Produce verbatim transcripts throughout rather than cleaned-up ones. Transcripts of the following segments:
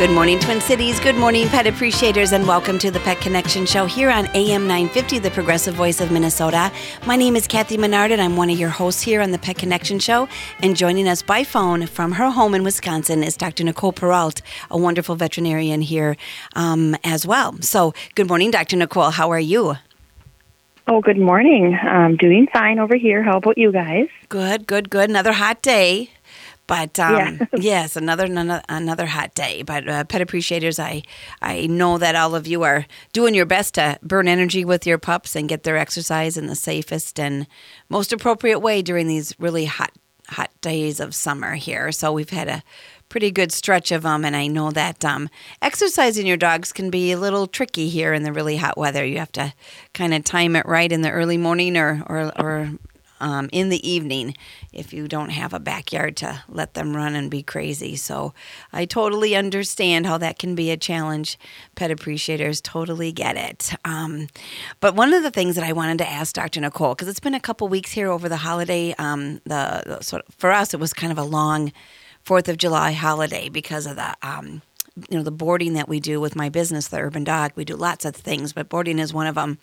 Good morning, Twin Cities. Good morning, pet appreciators, and welcome to the Pet Connection Show here on A M nine fifty, the progressive voice of Minnesota. My name is Kathy Menard, and I'm one of your hosts here on the Pet Connection Show. And joining us by phone from her home in Wisconsin is Doctor Nicole Peralt, a wonderful veterinarian here um, as well. So, good morning, Doctor Nicole. How are you? Oh, good morning. I'm doing fine over here. How about you guys? Good, good, good. Another hot day. But um, yeah. yes, another, another another hot day. But uh, pet appreciators, I I know that all of you are doing your best to burn energy with your pups and get their exercise in the safest and most appropriate way during these really hot hot days of summer here. So we've had a pretty good stretch of them, and I know that um, exercising your dogs can be a little tricky here in the really hot weather. You have to kind of time it right in the early morning or or. or Um, in the evening if you don't have a backyard to let them run and be crazy. So I totally understand how that can be a challenge. Pet appreciators totally get it. Um, but one of the things that I wanted to ask Doctor Nicole, because it's been a couple weeks here over the holiday, um, the, the sort of, for us it was kind of a long fourth of July holiday because of the um, you know the boarding that we do with my business, the Urban Dog. We do lots of things, but boarding is one of them.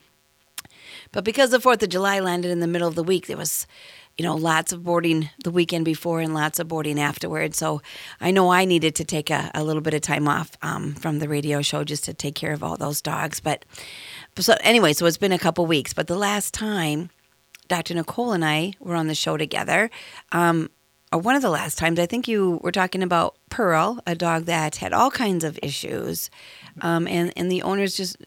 But because the fourth of July landed in the middle of the week, there was, you know, lots of boarding the weekend before and lots of boarding afterwards. So I know I needed to take a, a little bit of time off um, from the radio show just to take care of all those dogs. But so anyway, so it's been a couple weeks. But the last time Doctor Nicole and I were on the show together, um, or one of the last times, I think you were talking about Pearl, a dog that had all kinds of issues. Um, and, and the owners just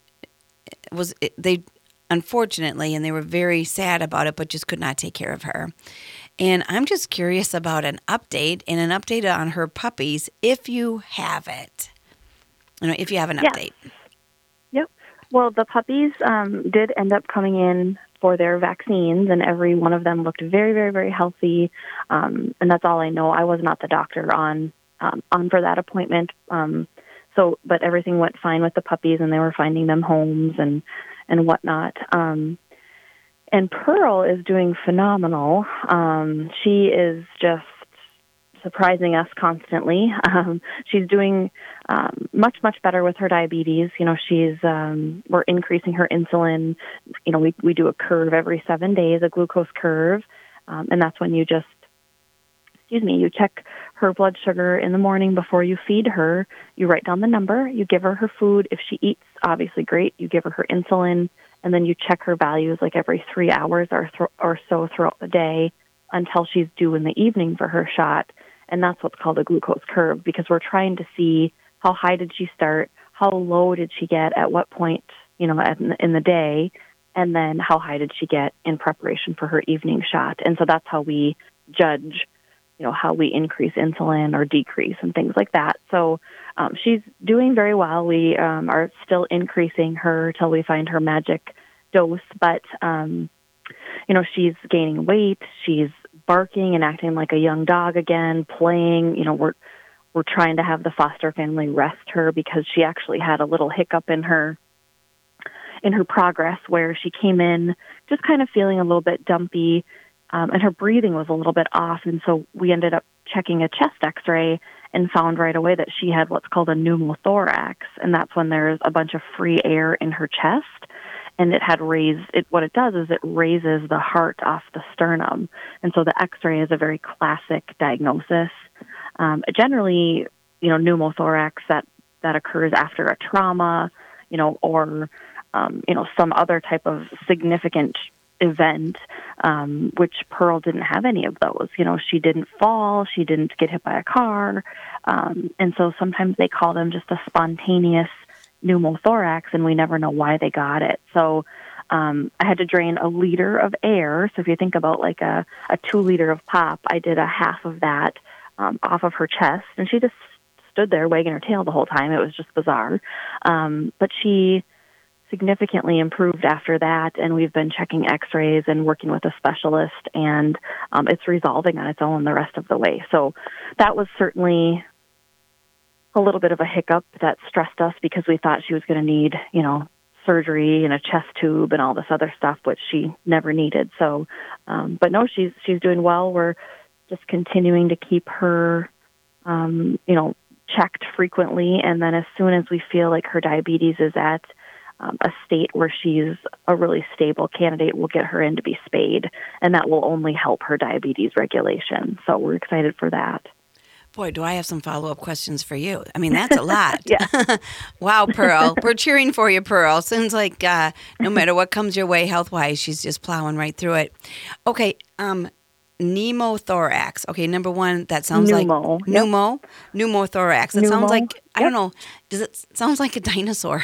was, they... unfortunately, and they were very sad about it, but just could not take care of her. And I'm just curious about an update and an update on her puppies, if you have it. You know, if you have an yes. update. Yep. Well, the puppies um, did end up coming in for their vaccines, and every one of them looked very, very, very healthy. Um, and that's all I know. I was not the doctor on um, on for that appointment. Um, so, but everything went fine with the puppies, and they were finding them homes and and whatnot. Um, and Pearl is doing phenomenal. Um, she is just surprising us constantly. Um, she's doing um, much, much better with her diabetes. You know, she's, um, we're increasing her insulin. You know, we, we do a curve every seven days, a glucose curve. Um, and that's when you just, excuse me, you check her blood sugar in the morning before you feed her. You write down the number, you give her her food. If she eats, obviously great. You give her her insulin, and then you check her values like every three hours or, th- or so throughout the day until she's due in the evening for her shot. And that's what's called a glucose curve, because we're trying to see how high did she start, how low did she get at what point, you know, in, in the day, and then how high did she get in preparation for her evening shot. And so that's how we judge, you know, how we increase insulin or decrease and things like that. So um, she's doing very well. We um, are still increasing her till we find her magic dose. But, um, you know, she's gaining weight. She's barking and acting like a young dog again, playing. You know, we're we're trying to have the foster family rest her because she actually had a little hiccup in her in her progress where she came in just kind of feeling a little bit dumpy. Um, and her breathing was a little bit off, and so we ended up checking a chest X-ray and found right away that she had what's called a pneumothorax, and that's when there's a bunch of free air in her chest, and it had raised, it, what it does is it raises the heart off the sternum, and so the X-ray is a very classic diagnosis. Um, generally, you know, pneumothorax, that, that occurs after a trauma, you know, or, um, you know, some other type of significant event, um, which Pearl didn't have any of those. You know, she didn't fall, she didn't get hit by a car, um, and so sometimes they call them just a spontaneous pneumothorax, and we never know why they got it. So um, I had to drain a liter of air. So if you think about like a, a two liter of pop, I did a half of that um, off of her chest, and she just stood there wagging her tail the whole time. It was just bizarre. Um, but she significantly improved after that, and we've been checking X-rays and working with a specialist, and um, it's resolving on its own the rest of the way. So that was certainly a little bit of a hiccup that stressed us because we thought she was going to need, you know, surgery and a chest tube and all this other stuff, which she never needed. So, um, but no, she's she's doing well. We're just continuing to keep her, um, you know, checked frequently, and then as soon as we feel like her diabetes is at um, a state where she's a really stable candidate, we'll get her in to be spayed, and that will only help her diabetes regulation. So we're excited for that. Boy, do I have some follow-up questions for you. I mean, that's a lot. Yeah. Wow, Pearl. We're cheering for you, Pearl. Seems like uh, no matter what comes your way health-wise, she's just plowing right through it. Okay, um, pneumothorax. Okay, number one, that sounds Pneumo. like pneumo, pneumothorax. That Pneumo. sounds like, I Yep. don't know, does it sounds like a dinosaur?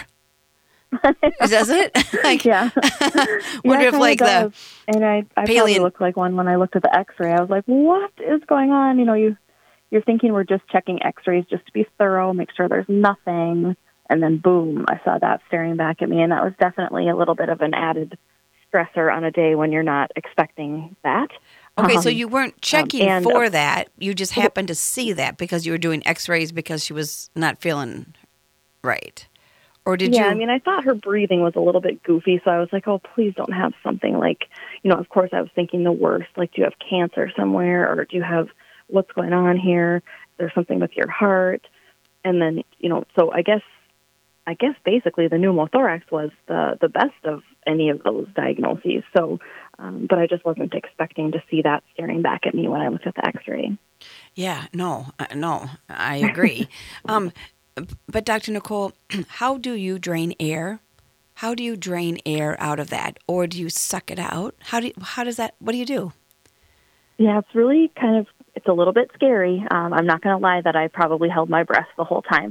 Does it? Like, Yeah. wonder yeah, if like does. the and I, I paleo- probably looked like one when I looked at the X-ray. I was like, "What is going on?" You know, you you're thinking we're just checking X-rays just to be thorough, make sure there's nothing, and then boom, I saw that staring back at me, and that was definitely a little bit of an added stressor on a day when you're not expecting that. Okay, Um, so you weren't checking and, for uh, that. You just happened to see that because you were doing X-rays because she was not feeling right. Or did yeah, you? I mean, I thought her breathing was a little bit goofy, so I was like, oh, please don't have something like, you know, of course I was thinking the worst, like, do you have cancer somewhere, or do you have, what's going on here? Is there something with your heart? And then, you know, so I guess, I guess basically the pneumothorax was the, the best of any of those diagnoses. So, um, but I just wasn't expecting to see that staring back at me when I looked at the X-ray. Yeah, no, uh, no, I agree. um, but Doctor Nicole, how do you drain air? How do you drain air out of that, or do you suck it out? How do you, how does that? What do you do? Yeah, it's really kind of, it's a little bit scary. Um, I'm not going to lie that I probably held my breath the whole time.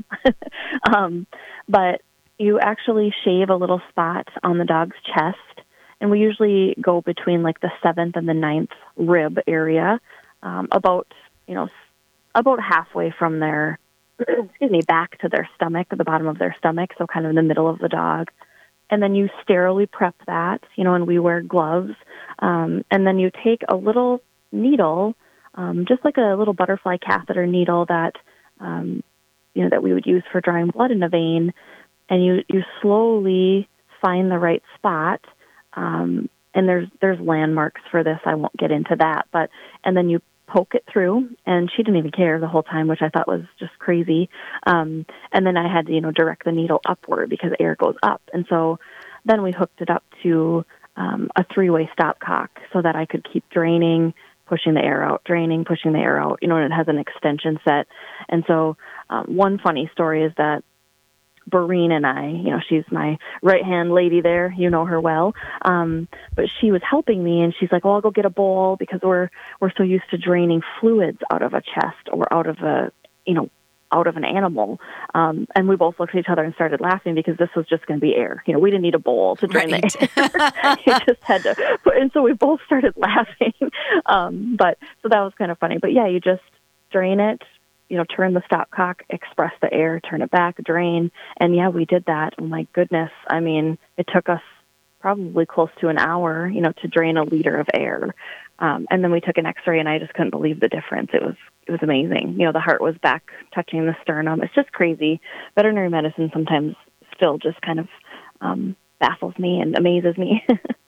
um, but you actually shave a little spot on the dog's chest, and we usually go between like the seventh and the ninth rib area, um, about, you know, about halfway from their, excuse me, back to their stomach, at the bottom of their stomach, so kind of in the middle of the dog. And then you sterilely prep that, you know, and we wear gloves. Um, and then you take a little needle, um, just like a little butterfly catheter needle that, um, you know, that we would use for drawing blood in a vein, and you, you slowly find the right spot. Um, and there's there's landmarks for this. I won't get into that, but and then you poke it through, and she didn't even care the whole time, which I thought was just crazy. Um, and then I had to, you know, direct the needle upward because air goes up. And so then we hooked it up to um, a three-way stopcock so that I could keep draining, pushing the air out, draining, pushing the air out, you know, and it has an extension set. And so um, one funny story is that Barine and I, you know, she's my right-hand lady there. You know her well. Um, but she was helping me, and she's like, well, I'll go get a bowl because we're we're so used to draining fluids out of a chest or out of a, you know, out of an animal. Um, and we both looked at each other and started laughing because this was just going to be air. You know, we didn't need a bowl to drain Right. the air. You just had to. And so we both started laughing. Um, but so that was kind of funny. But yeah, you just drain it, you know, turn the stopcock, express the air, turn it back, drain. And yeah, we did that. Oh my goodness. I mean, it took us probably close to an hour, you know, to drain a liter of air. Um, and then we took an X-ray, and I just couldn't believe the difference. It was, it was amazing. You know, the heart was back touching the sternum. It's just crazy. Veterinary medicine sometimes still just kind of um, baffles me and amazes me.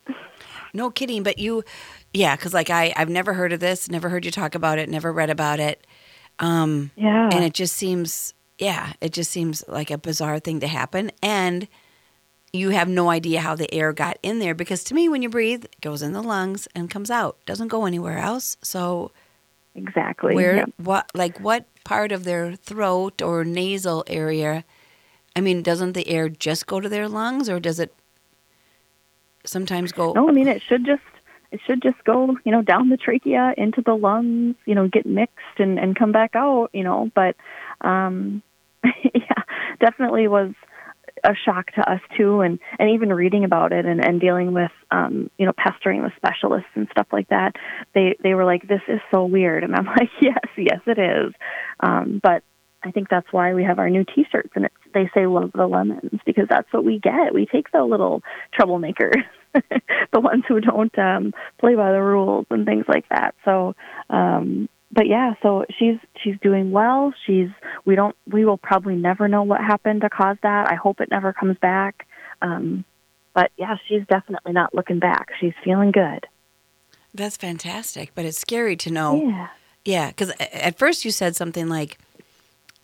No kidding, but you, yeah, because like I, I've never heard of this, never heard you talk about it, never read about it. Um, yeah. And it just seems, yeah, it just seems like a bizarre thing to happen. And you have no idea how the air got in there because to me, when you breathe, it goes in the lungs and comes out. Doesn't go anywhere else. So Exactly. where, Yeah. what, like what part of their throat or nasal area, I mean, doesn't the air just go to their lungs, or does it sometimes go? No, I mean, it should just, it should just go, you know, down the trachea into the lungs, you know, get mixed and, and come back out, you know, but, um, yeah, definitely was a shock to us too. And, and even reading about it and, and dealing with, um, you know, pestering the specialists and stuff like that, they, they were like, this is so weird. And I'm like, yes, yes, it is. Um, but I think that's why we have our new T-shirts, and it's, they say love the lemons, because that's what we get. We take the little troublemakers, the ones who don't um, play by the rules and things like that. So, um, but yeah, so she's she's doing well. She's we don't we will probably never know what happened to cause that. I hope it never comes back. Um, but yeah, she's definitely not looking back. She's feeling good. That's fantastic, but it's scary to know. Yeah. Yeah, because at first you said something like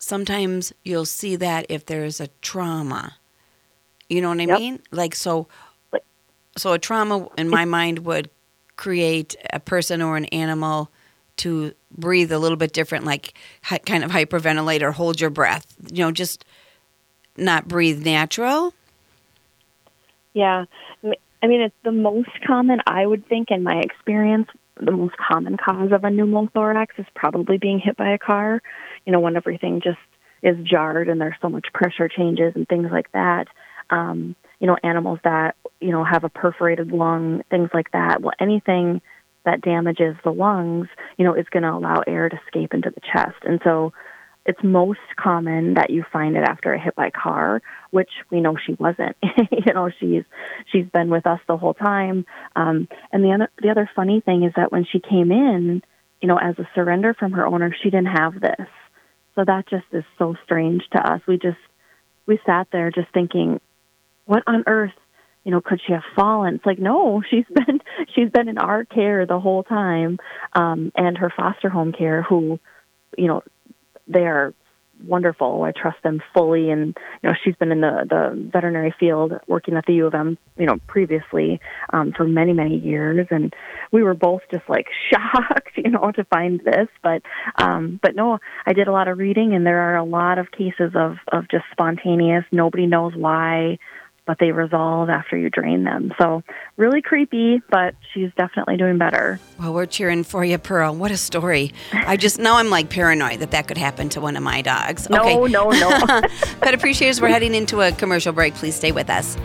sometimes you'll see that if there's a trauma. You know what I Yep. mean? Like, so, so a trauma in my mind would create a person or an animal to breathe a little bit different, like hi, kind of hyperventilate or hold your breath, you know, just not breathe natural. Yeah. I mean, it's the most common, I would think, in my experience, the most common cause of a pneumothorax is probably being hit by a car. You know, when everything just is jarred and there's so much pressure changes and things like that. Um, you know, animals that, you know, have a perforated lung, things like that. Well, anything that damages the lungs, you know, is going to allow air to escape into the chest. And so it's most common that you find it after a hit by a car, which we know she wasn't. you know, she's she's been with us the whole time. Um, and the other the other funny thing is that when she came in, you know, as a surrender from her owner, she didn't have this. So that just is so strange to us. We just we sat there just thinking, what on earth, you know, could she have fallen? It's like, no, she's been she's been in our care the whole time, um, and her foster home care, who, you know, they are wonderful. I trust them fully, and you know, she's been in the, the veterinary field working at the U of M, you know, previously um, for many many years, and we were both just like shocked, you know, to find this. But um, but no, I did a lot of reading, and there are a lot of cases of of just spontaneous. Nobody knows why, but they resolve after you drain them. So really creepy, but she's definitely doing better. Well, we're cheering for you, Pearl. What a story. I just, now I'm like paranoid that that could happen to one of my dogs. No, okay. no, no. Pet Appreciators, we're heading into a commercial break. Please stay with us.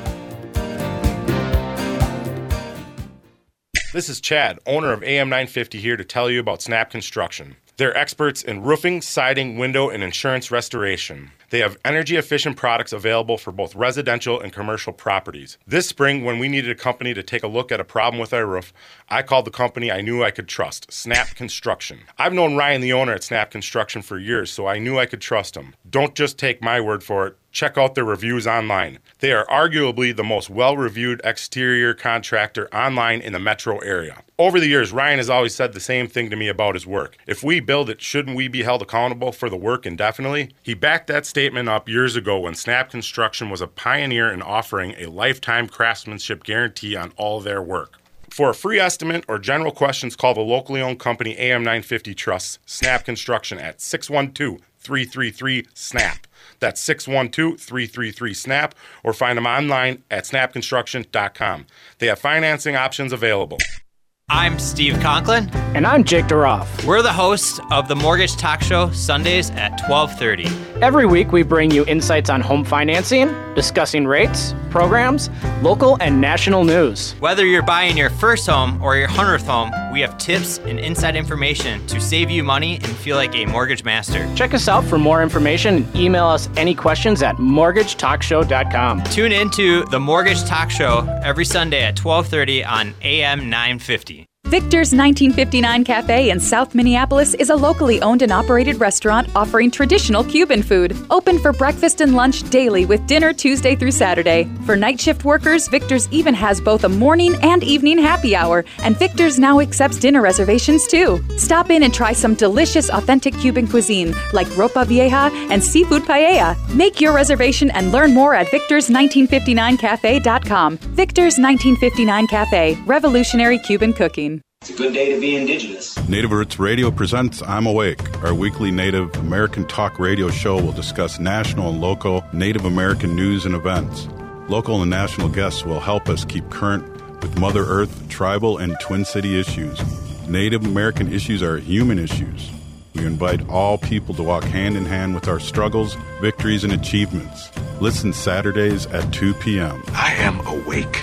This is Chad, owner of A M nine fifty, here to tell you about Snap Construction. They're experts in roofing, siding, window, and insurance restoration. They have energy-efficient products available for both residential and commercial properties. This spring, when we needed a company to take a look at a problem with our roof, I called the company I knew I could trust, Snap Construction. I've known Ryan, the owner at Snap Construction, for years, so I knew I could trust him. Don't just take my word for it. Check out their reviews online. They are arguably the most well-reviewed exterior contractor online in the metro area. Over the years, Ryan has always said the same thing to me about his work. If we build it, shouldn't we be held accountable for the work indefinitely? He backed that statement up years ago when Snap Construction was a pioneer in offering a lifetime craftsmanship guarantee on all their work. For a free estimate or general questions, call the locally owned company A M nine fifty Trust, Snap Construction, at six one two, three three three, SNAP. That's six one two, three three three, SNAP, or find them online at snap construction dot com. They have financing options available. I'm Steve Conklin. And I'm Jake Duroff. We're the hosts of the Mortgage Talk Show, Sundays at twelve thirty. Every week we bring you insights on home financing, discussing rates, programs, local and national news. Whether you're buying your first home or your hundredth home, we have tips and inside information to save you money and feel like a mortgage master. Check us out for more information and email us any questions at mortgage talk show dot com. Tune into the Mortgage Talk Show every Sunday at twelve thirty on A M nine fifty. Victor's nineteen fifty-nine Cafe in South Minneapolis is a locally owned and operated restaurant offering traditional Cuban food. Open for breakfast and lunch daily with dinner Tuesday through Saturday. For night shift workers, Victor's even has both a morning and evening happy hour, and Victor's now accepts dinner reservations too. Stop in and try some delicious authentic Cuban cuisine like ropa vieja and seafood paella. Make your reservation and learn more at victors nineteen fifty-nine cafe dot com. Victor's nineteen fifty-nine Cafe, revolutionary Cuban cooking. It's a good day to be Indigenous. Native Roots Radio presents I'm Awake. Our weekly Native American talk radio show will discuss national and local Native American news and events. Local and national guests will help us keep current with Mother Earth, tribal, and Twin City issues. Native American issues are human issues. We invite all people to walk hand in hand with our struggles, victories, and achievements. Listen Saturdays at two p.m. I am awake.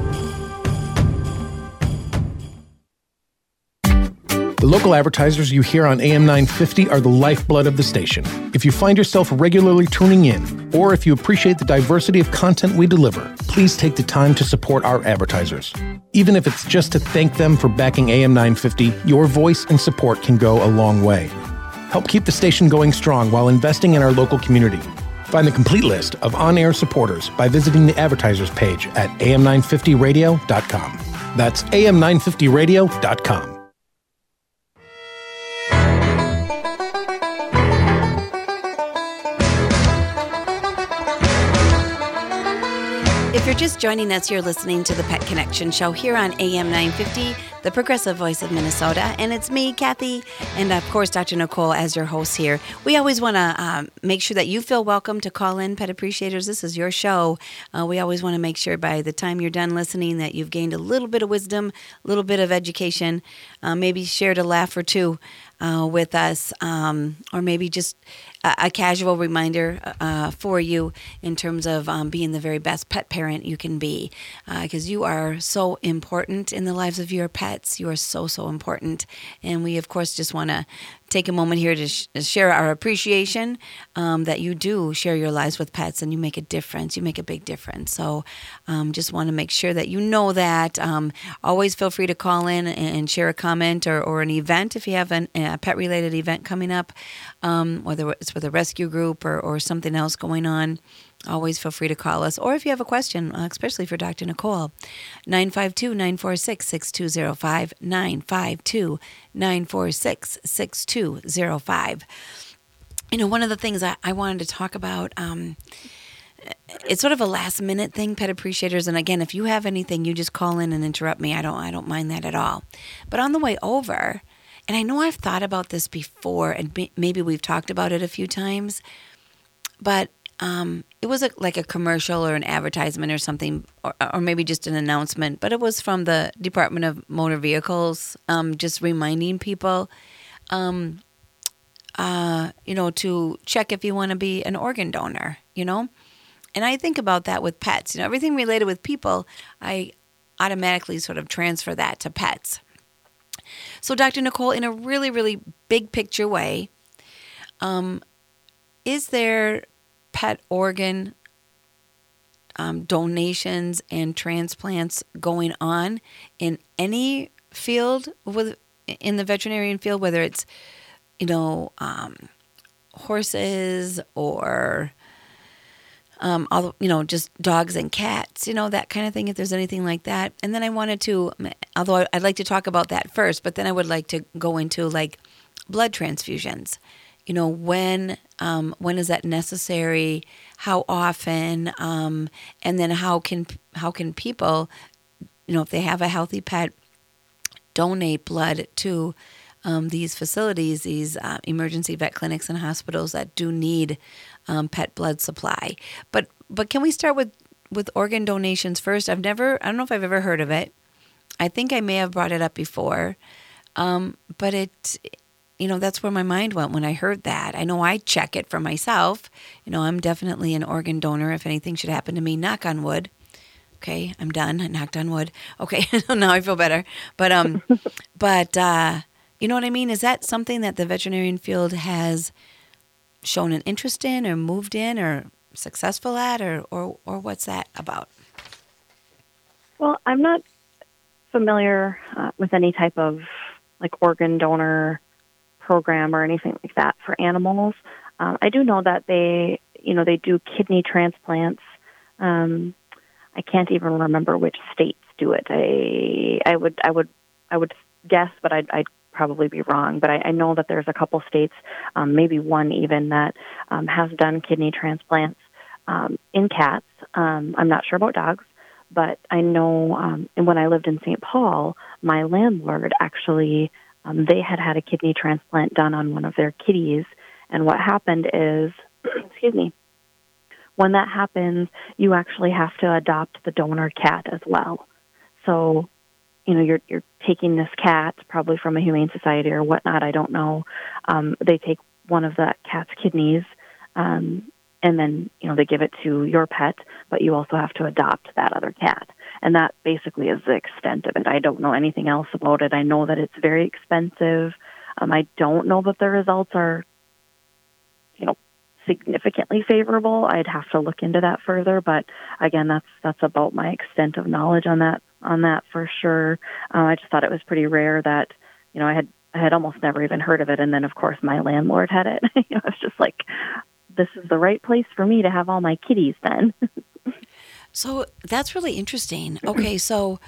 The local advertisers you hear on A M nine fifty are the lifeblood of the station. If you find yourself regularly tuning in, or if you appreciate the diversity of content we deliver, please take the time to support our advertisers. Even if it's just to thank them for backing A M nine fifty, your voice and support can go a long way. Help keep the station going strong while investing in our local community. Find the complete list of on-air supporters by visiting the advertisers page at a m nine fifty radio dot com. That's a m nine fifty radio dot com. If you're just joining us, you're listening to the Pet Connection Show here on A M nine fifty, the progressive voice of Minnesota. And it's me, Kathy, and of course, Doctor Nicole as your host here. We always want to um, make sure that you feel welcome to call in, Pet Appreciators. This is your show. Uh, we always want to make sure by the time you're done listening that you've gained a little bit of wisdom, a little bit of education, uh, maybe shared a laugh or two uh, with us, um, or maybe just a, a casual reminder uh, for you in terms of um, being the very best pet parent you can be, because uh, you are so important in the lives of your pets. You are so, so important. And we, of course, just want to take a moment here to sh- share our appreciation um, that you do share your lives with pets and you make a difference. You make a big difference. So um, just want to make sure that you know that. Um, always feel free to call in and share a comment or, or an event if you have an, a pet-related event coming up, um, whether it's with a rescue group or, or something else going on. Always feel free to call us. Or if you have a question, uh, especially for Doctor Nicole, nine five two, nine four six, six two zero five, nine five two, nine four six, six two zero five. You know, one of the things I, I wanted to talk about, um, it's sort of a last minute thing, Pet Appreciators. And again, if you have anything, you just call in and interrupt me. I don't, I don't mind that at all. But on the way over, and I know I've thought about this before, and maybe we've talked about it a few times, but Um, it was a, like a commercial or an advertisement or something, or, or maybe just an announcement, but it was from the Department of Motor Vehicles, um, just reminding people, um, uh, you know, to check if you want to be an organ donor, you know? And I think about that with pets. You know, everything related with people, I automatically sort of transfer that to pets. So, Doctor Nicole, in a really, really big picture way, um, is there pet organ um, donations and transplants going on in any field with in the veterinarian field, whether it's, you know, um, horses or, um, all, you know, just dogs and cats, you know, that kind of thing, if there's anything like that. And then I wanted to, although I'd like to talk about that first, but then I would like to go into like blood transfusions. You know, when um, when is that necessary? How often? Um, and then how can how can people, you know, if they have a healthy pet, donate blood to um, these facilities, these uh, emergency vet clinics and hospitals that do need um, pet blood supply. But but can we start with, with organ donations first? I've never, I don't know if I've ever heard of it. I think I may have brought it up before, um, but it. You know, that's where my mind went when I heard that. I know I check it for myself. You know, I'm definitely an organ donor. If anything should happen to me, knock on wood. Okay, I'm done. I knocked on wood. Okay, now I feel better. But, um, but uh, you know what I mean? Is that something that the veterinarian field has shown an interest in or moved in or successful at, or, or, or what's that about? Well, I'm not familiar uh, with any type of, like, organ donor program or anything like that for animals. Um, I do know that they, you know, they do kidney transplants. Um, I can't even remember which states do it. I, I would, I would, I would guess, but I'd, I'd probably be wrong. But I, I know that there's a couple states, um, maybe one even, that um, has done kidney transplants um, in cats. Um, I'm not sure about dogs, but I know. Um, and when I lived in Saint Paul, my landlord actually. Um, they had had a kidney transplant done on one of their kitties, and what happened is, excuse me, when that happens, you actually have to adopt the donor cat as well. So, you know, you're you're taking this cat, probably from a humane society or whatnot, I don't know. Um, they take one of the cat's kidneys, um, and then, you know, they give it to your pet, but you also have to adopt that other cat. And that basically is the extent of it. I don't know anything else about it. I know that it's very expensive. Um, I don't know that the results are, you know, significantly favorable. I'd have to look into that further. But again, that's that's about my extent of knowledge on that on that for sure. Uh, I just thought it was pretty rare that, you know, I had I had almost never even heard of it. And then, of course, my landlord had it. You know, it's just like, this is the right place for me to have all my kitties then. So that's really interesting. Okay, so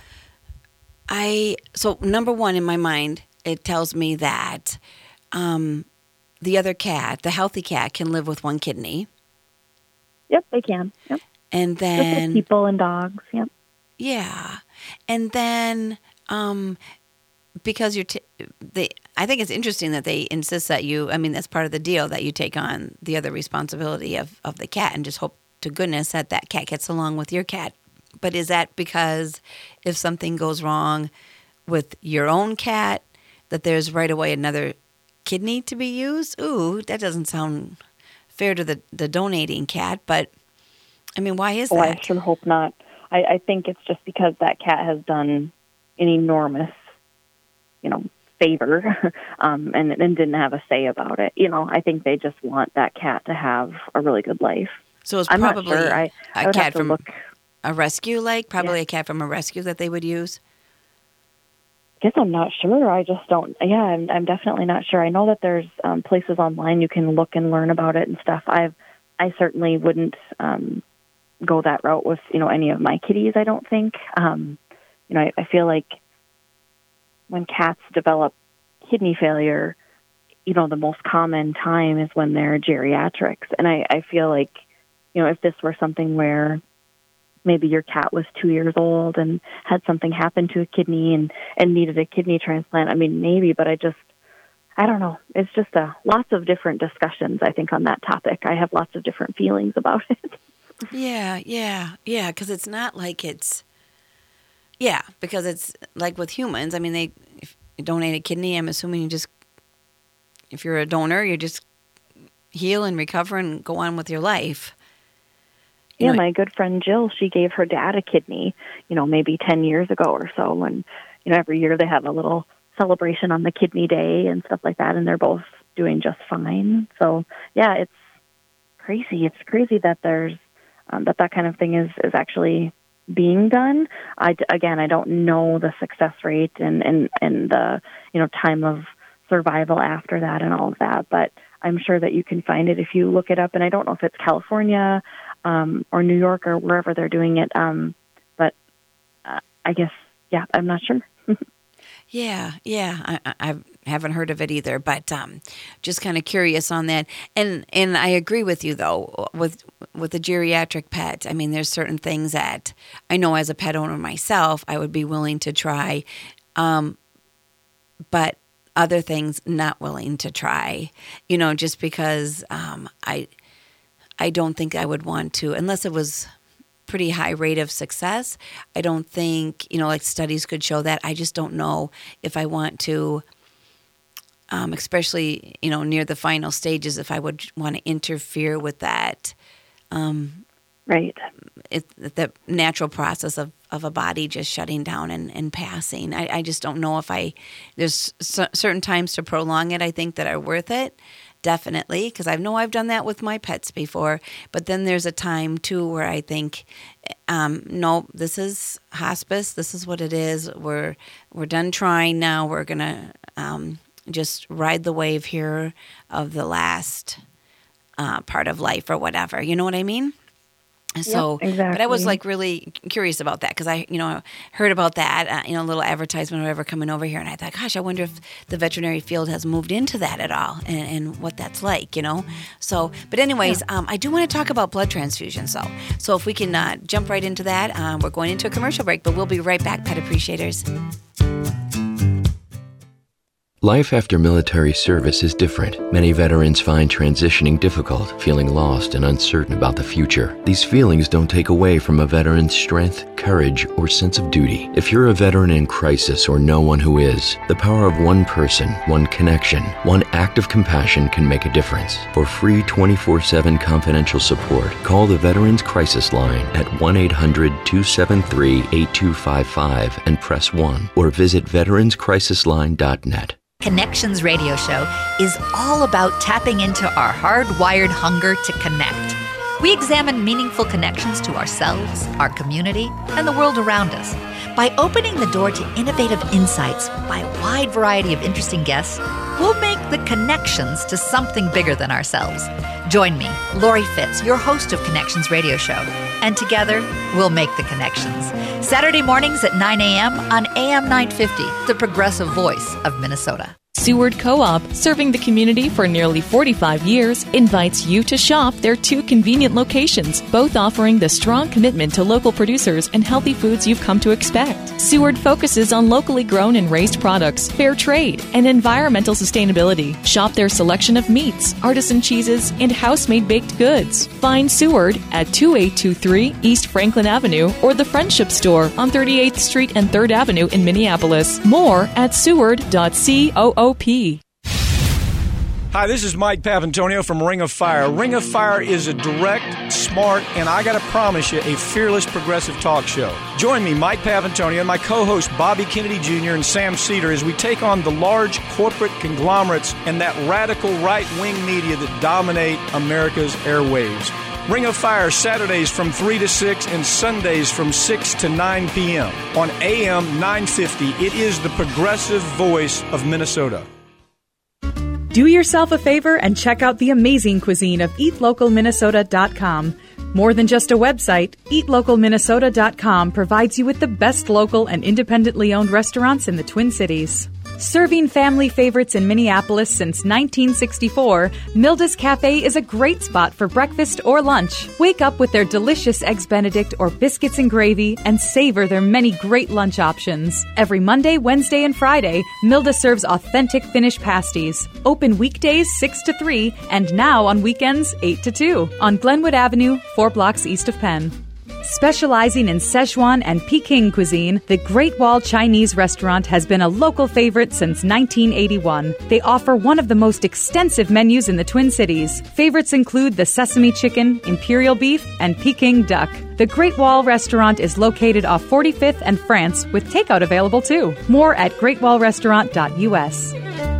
I so number one in my mind, it tells me that um, the other cat, the healthy cat, can live with one kidney. Yep, they can. Yep. And Just with then people and dogs. Yep. yeah, and then um, because you're t- they, I think it's interesting that they insist that you. I mean, that's part of the deal that you take on the other responsibility of of the cat, and just hope to goodness that that cat gets along with your cat. But is that because if something goes wrong with your own cat, that there's right away another kidney to be used? Ooh, that doesn't sound fair to the, the donating cat, but I mean, why is Oh, that? I sure hope not. I, I think it's just because that cat has done an enormous, you know, favor um, and, and didn't have a say about it. You know, I think they just want that cat to have a really good life. So it's I'm probably not sure. I, I a would cat have to from look. a rescue, like probably Yeah. a cat from a rescue that they would use. I guess I'm not sure. I just don't. Yeah, I'm, I'm definitely not sure. I know that there's um, places online you can look and learn about it and stuff. I've, I certainly wouldn't um, go that route with you know any of my kitties. I don't think. Um, you know, I, I feel like when cats develop kidney failure, you know, the most common time is when they're geriatrics, and I, I feel like, you know, if this were something where maybe your cat was two years old and had something happen to a kidney and, and needed a kidney transplant. I mean, maybe, but I just, I don't know. It's just a, lots of different discussions, I think, on that topic. I have lots of different feelings about it. Yeah, yeah, yeah, because it's not like it's, yeah, because it's like with humans. I mean, they if you donate a kidney, I'm assuming you just, if you're a donor, you just heal and recover and go on with your life. You Yeah, know, my good friend Jill, she gave her dad a kidney, you know, maybe ten years ago or so. And, you know, every year they have a little celebration on the kidney day and stuff like that, and they're both doing just fine. So, yeah, it's crazy. It's crazy that there's, um, that that kind of thing is, is actually being done. I, again, I don't know the success rate and, and, and the, you know, time of survival after that and all of that, but I'm sure that you can find it if you look it up. And I don't know if it's California um, or New York or wherever they're doing it. Um, but uh, I guess, yeah, I'm not sure. yeah, yeah, I, I haven't heard of it either, but um, just kind of curious on that. And and I agree with you though with with the geriatric pet. I mean, there's certain things that I know as a pet owner myself, I would be willing to try, um, but other things not willing to try. You know, just because um, I. I don't think I would want to, unless it was pretty high rate of success. I don't think, you know, like studies could show that. I just don't know if I want to, um, especially, you know, near the final stages, if I would want to interfere with that. Um, right. It, the natural process of, of a body just shutting down and, and passing. I, I just don't know if I, there's c- certain times to prolong it, I think, that are worth it. Definitely, because I know I've done that with my pets before. But then there's a time, too, where I think, um, no, this is hospice. This is what it is. We're we're done trying now. We're going to um, just ride the wave here of the last uh, part of life or whatever. You know what I mean? So, yep, exactly. But I was like really curious about that because I, you know, heard about that, uh, you know, a little advertisement or whatever coming over here, and I thought, gosh, I wonder if the veterinary field has moved into that at all, and, and what that's like, you know. So, but anyways, yeah. um, I do want to talk about blood transfusions, though. So if we can uh, jump right into that, um, we're going into a commercial break, but we'll be right back, Pet Appreciators. Life after military service is different. Many veterans find transitioning difficult, feeling lost and uncertain about the future. These feelings don't take away from a veteran's strength, courage, or sense of duty. If you're a veteran in crisis or know one who is, the power of one person, one connection, one act of compassion can make a difference. For free twenty-four seven confidential support, call the Veterans Crisis Line at one eight hundred two seven three eight two five five and press one, or visit veterans crisis line dot net. Connections Radio Show is all about tapping into our hardwired hunger to connect. We examine meaningful connections to ourselves, our community, and the world around us. By opening the door to innovative insights by a wide variety of interesting guests, we'll make the connections to something bigger than ourselves. Join me, Lori Fitz, your host of Connections Radio Show, and together we'll make the connections. Saturday mornings at nine a.m. on A M nine fifty, the progressive voice of Minnesota. Seward Co-op, serving the community for nearly forty-five years, invites you to shop their two convenient locations, both offering the strong commitment to local producers and healthy foods you've come to expect. Seward focuses on locally grown and raised products, fair trade, and environmental sustainability. Shop their selection of meats, artisan cheeses, and house-made baked goods. Find Seward at two eight two three East Franklin Avenue or the Friendship Store on thirty-eighth Street and third Avenue in Minneapolis. More at seward dot coop. Hi, this is Mike Papantonio from Ring of Fire. Ring of Fire is a direct, smart, and I got to promise you, a fearless progressive talk show. Join me, Mike Papantonio, and my co-host Bobby Kennedy Junior and Sam Cedar as we take on the large corporate conglomerates and that radical right-wing media that dominate America's airwaves. Ring of Fire, Saturdays from three to six and Sundays from six to nine p.m. on A M nine fifty. It is the progressive voice of Minnesota. Do yourself a favor and check out the amazing cuisine of eat local minnesota dot com. More than just a website, eat local minnesota dot com provides you with the best local and independently owned restaurants in the Twin Cities. Serving family favorites in Minneapolis since nineteen sixty-four, Milda's Cafe is a great spot for breakfast or lunch. Wake up with their delicious Eggs Benedict or biscuits and gravy and savor their many great lunch options. Every Monday, Wednesday, and Friday, Milda serves authentic Finnish pasties. Open weekdays six to three and now on weekends eight to two on Glenwood Avenue, four blocks east of Penn. Specializing in Szechuan and Peking cuisine, the Great Wall Chinese restaurant has been a local favorite since nineteen eighty-one. They offer one of the most extensive menus in the Twin Cities. Favorites include the sesame chicken, imperial beef, and Peking duck. The Great Wall restaurant is located off forty-fifth and France, with takeout available too. More at great wall restaurant dot u s.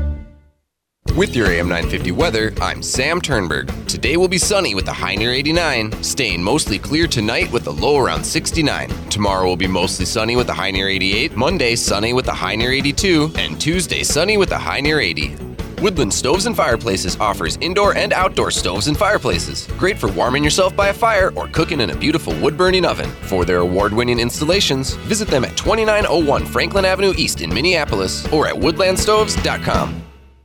With your A M nine fifty weather, I'm Sam Turnberg. Today will be sunny with a high near eighty-nine, staying mostly clear tonight with a low around sixty-nine. Tomorrow will be mostly sunny with a high near eighty-eight, Monday sunny with a high near eighty-two, and Tuesday sunny with a high near eighty. Woodland Stoves and Fireplaces offers indoor and outdoor stoves and fireplaces. Great for warming yourself by a fire or cooking in a beautiful wood-burning oven. For their award-winning installations, visit them at twenty-nine oh one Franklin Avenue East in Minneapolis or at woodland stoves dot com.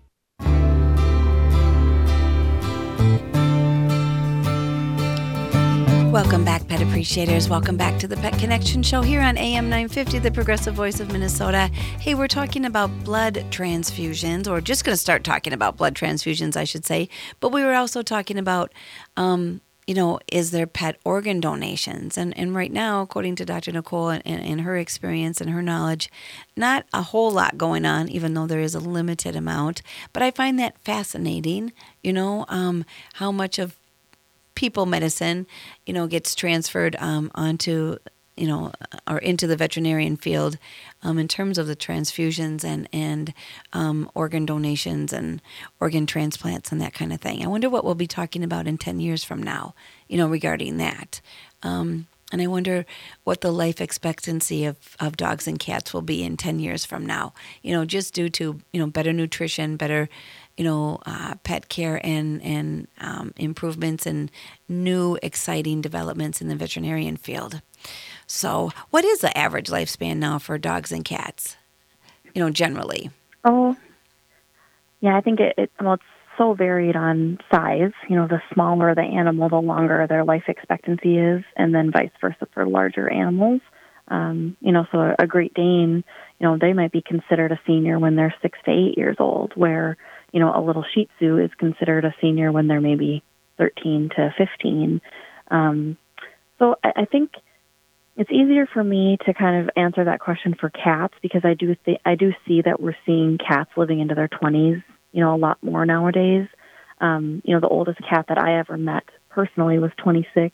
Welcome back, pet appreciators. Welcome back to the Pet Connection Show here on A M nine fifty, the progressive voice of Minnesota. Hey, we're talking about blood transfusions, or just going to start talking about blood transfusions, I should say. But we were also talking about, um, you know, is there pet organ donations? And and right now, according to Doctor Nicole and, and, and her experience and her knowledge, not a whole lot going on, even though there is a limited amount. But I find that fascinating, you know, um, how much of people medicine, you know, gets transferred um, onto, you know, or into the veterinarian field um, in terms of the transfusions and, and um, organ donations and organ transplants and that kind of thing. I wonder what we'll be talking about in ten years from now, you know, regarding that. Um, and I wonder what the life expectancy of, of dogs and cats will be in ten years from now, you know, just due to, you know, better nutrition, better you know, uh, pet care and, and um, improvements and new exciting developments in the veterinarian field. So what is the average lifespan now for dogs and cats, you know, generally? Oh, yeah, I think it, it well, it's so varied on size. You know, the smaller the animal, the longer their life expectancy is, and then vice versa for larger animals. Um, you know, so a, a Great Dane, you know, they might be considered a senior when they're six to eight years old, where you know, a little Shih Tzu is considered a senior when they're maybe thirteen to fifteen. Um, so I, I think it's easier for me to kind of answer that question for cats because I do th- I do see that we're seeing cats living into their twenties, you know, a lot more nowadays. Um, you know, the oldest cat that I ever met personally was twenty-six.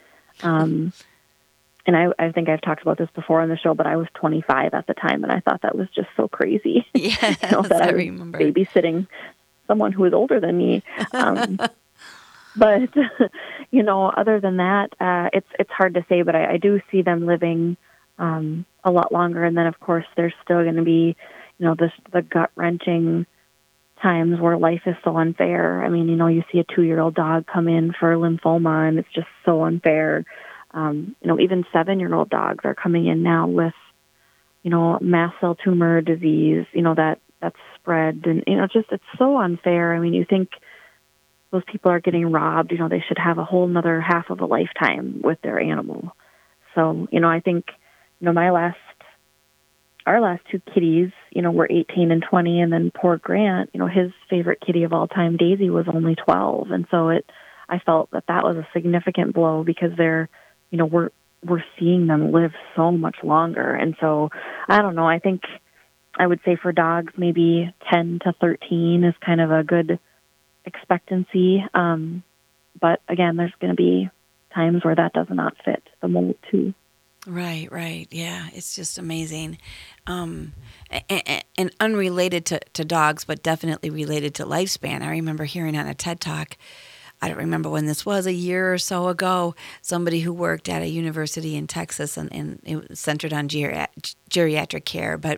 Um, and I, I think I've talked about this before on the show, but I was twenty-five at the time, and I thought that was just so crazy. Yes, you know, that I, I was remember. babysitting someone who was older than me. Um, but, you know, other than that, uh, it's it's hard to say, but I, I do see them living um, a lot longer. And then, of course, there's still going to be, you know, this, the gut-wrenching times where life is so unfair. I mean, you know, you see a two-year-old dog come in for lymphoma, and it's just so unfair. Um, you know, even seven-year-old dogs are coming in now with, you know, mast cell tumor disease, you know, that that's spread. And, you know, just it's so unfair. I mean, you think those people are getting robbed. You know, they should have a whole another half of a lifetime with their animal. So, you know, I think, you know, my last, our last two kitties, you know, were eighteen and twenty, and then poor Grant, you know, his favorite kitty of all time, Daisy, was only twelve. And so it, I felt that that was a significant blow because they're, you know, we're, we're seeing them live so much longer. And so, I don't know, I think I would say for dogs, maybe ten to thirteen is kind of a good expectancy. Um, but again, there's going to be times where that does not fit the mold too. Right, right. Yeah, it's just amazing. Um, and, and unrelated to, to dogs, but definitely related to lifespan. I remember hearing on a TED Talk, I don't remember when this was, a year or so ago, somebody who worked at a university in Texas, and, and it was centered on geriat- geriatric care. But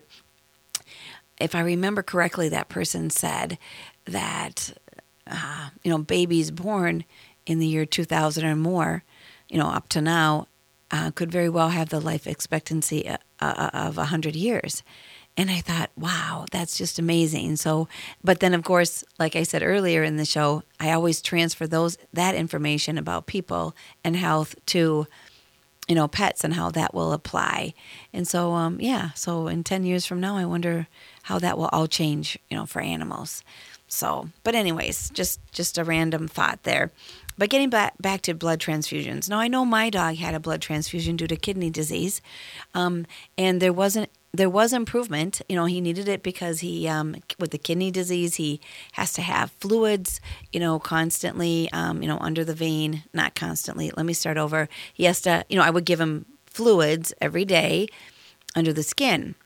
if I remember correctly, that person said that, uh, you know, babies born in the year two thousand or more, you know, up to now, Uh, could very well have the life expectancy uh, uh, of one hundred years. And I thought, wow, that's just amazing. So, but then, of course, like I said earlier in the show, I always transfer those that information about people and health to, you know, pets and how that will apply. And so, um, yeah, so in ten years from now, I wonder how that will all change, you know, for animals. So, but anyways, just, just a random thought there. But getting back back to blood transfusions. Now, I know my dog had a blood transfusion due to kidney disease, um, and there wasn't there was improvement. You know, he needed it because he um, with the kidney disease, he has to have fluids, you know, constantly, um, you know, under the vein. Not constantly. Let me start over. He has to, you know, I would give him fluids every day under the skin.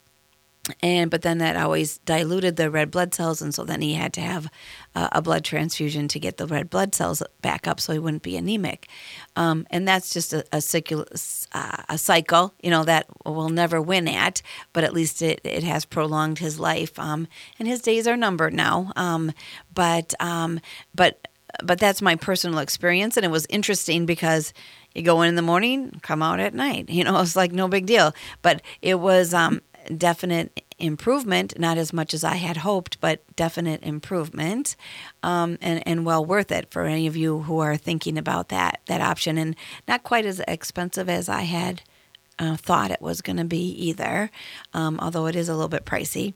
And but then that always diluted the red blood cells, and so then he had to have uh, a blood transfusion to get the red blood cells back up, so he wouldn't be anemic. Um, and that's just a a, cycle, uh, a cycle, you know, that we'll never win at. But at least it, it has prolonged his life, um, and his days are numbered now. Um, but um, but but that's my personal experience, and it was interesting because you go in in the morning, come out at night. You know, it's like no big deal. But it was. Um, definite improvement, not as much as I had hoped, but definite improvement, um, and, and well worth it for any of you who are thinking about that that option, and not quite as expensive as I had uh, thought it was going to be either, um, although it is a little bit pricey.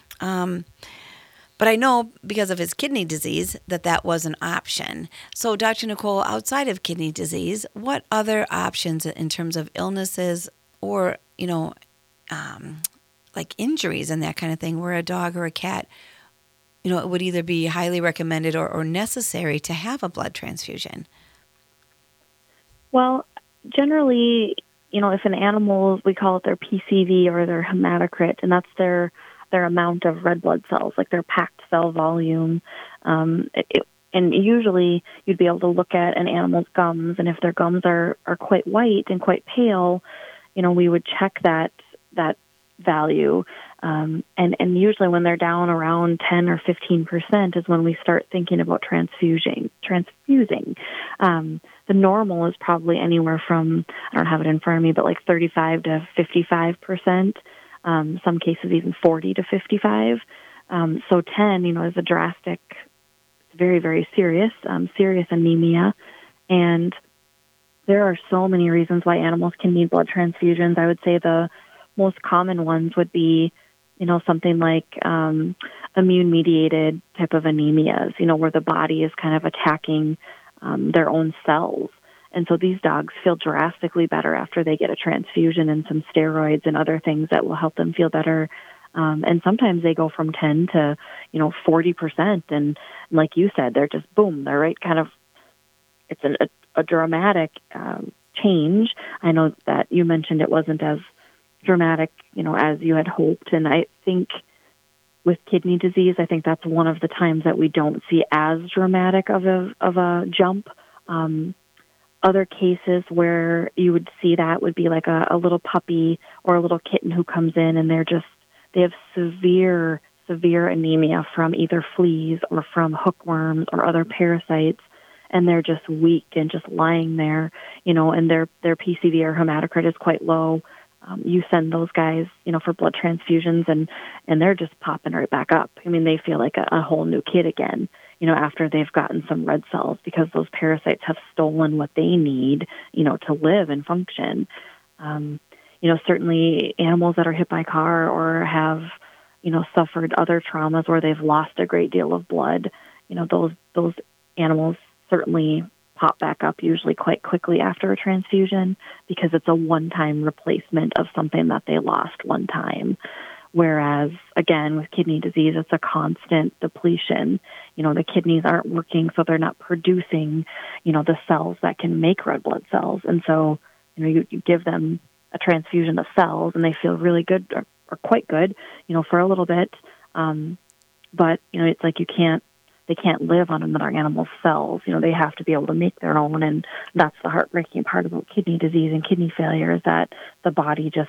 Um, but I know because of his kidney disease that that was an option. So Doctor Nicole, outside of kidney disease, what other options in terms of illnesses or, you know, um, like injuries and that kind of thing, where a dog or a cat, you know, it would either be highly recommended or, or necessary to have a blood transfusion? Well, generally, you know, if an animal, we call it their P C V or their hematocrit, and that's their their amount of red blood cells, like their packed cell volume. Um, it, it, and usually you'd be able to look at an animal's gums, and if their gums are, are quite white and quite pale, you know, we would check that that value. Um, and, and usually when they're down around ten or fifteen percent is when we start thinking about transfusing. transfusing. Um, the normal is probably anywhere from, I don't have it in front of me, but like thirty-five to fifty-five percent. Um, some cases even forty to fifty-five. Um, so ten, you know, is a drastic, very, very serious, um, serious anemia. And there are so many reasons why animals can need blood transfusions. I would say the most common ones would be, you know, something like um, immune-mediated type of anemias, you know, where the body is kind of attacking um, their own cells. And so these dogs feel drastically better after they get a transfusion and some steroids and other things that will help them feel better. Um, and sometimes they go from ten to, you know, forty percent. And like you said, they're just, boom, they're right kind of, it's an, a, a dramatic um, change. I know that you mentioned it wasn't as dramatic, you know, as you had hoped. And I think with kidney disease, I think that's one of the times that we don't see as dramatic of a of a jump. Um, other cases where you would see that would be like a, a little puppy or a little kitten who comes in and they're just, they have severe severe anemia from either fleas or from hookworms or other parasites, and they're just weak and just lying there, you know, and their their P C V or hematocrit is quite low. Um, you send those guys, you know, for blood transfusions, and, and they're just popping right back up. I mean, they feel like a, a whole new kid again, you know, after they've gotten some red cells, because those parasites have stolen what they need, you know, to live and function. Um, you know, certainly animals that are hit by a car or have, you know, suffered other traumas where they've lost a great deal of blood, you know, those those animals certainly pop back up usually quite quickly after a transfusion, because it's a one-time replacement of something that they lost one time. Whereas, again, with kidney disease, it's a constant depletion. You know, the kidneys aren't working, so they're not producing, you know, the cells that can make red blood cells. And so, you know, you, you give them a transfusion of cells, and they feel really good, or, or quite good, you know, for a little bit. Um, but, you know, it's like you can't, they can't live on another animal's cells. You know, they have to be able to make their own, and that's the heartbreaking part about kidney disease and kidney failure, is that the body just